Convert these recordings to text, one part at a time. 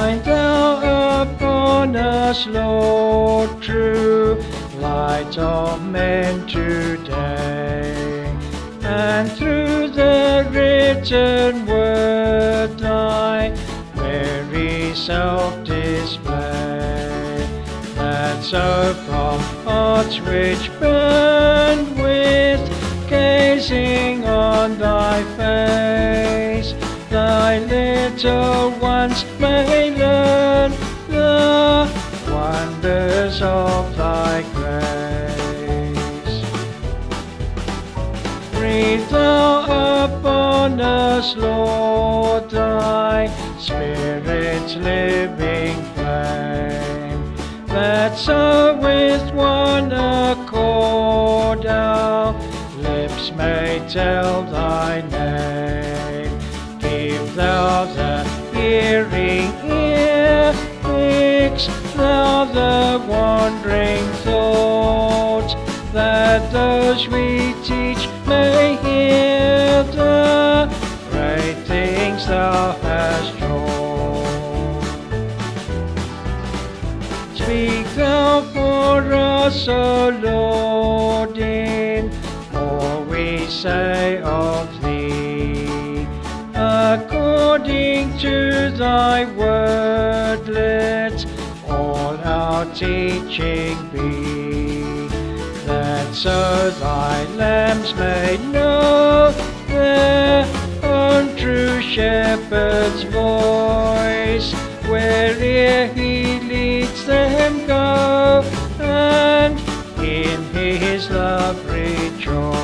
Shine thou upon us, Lord, true light of men today, and through the written word thy very self display, that so from hearts which burn with gazing on thy face, thy little ones may learn the wonders of thy grace. Breathe thou upon us, Lord, thy Spirit's living flame, that so with one accord our lips may tell thy name. Give thou the hearing ear, fix thou the wandering thought, that those we teach may hear the great things thou hast taught. Speak thou for us, O Lord, in all we say of thee. According to thy word, let all our teaching be, that so thy lambs may know their own true shepherd's voice, where'er he leads them go, and in his love rejoice.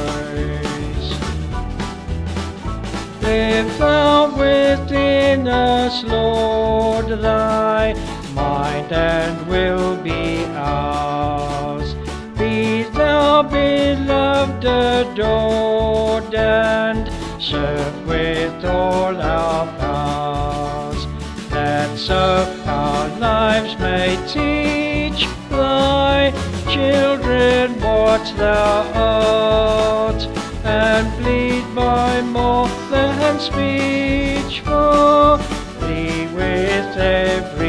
Live thou within us, Lord, thy mind and will be ours. Be thou beloved, adored, and served with all our powers, that so our lives may teach thy children what thou art, and plead by more than speech for thee with every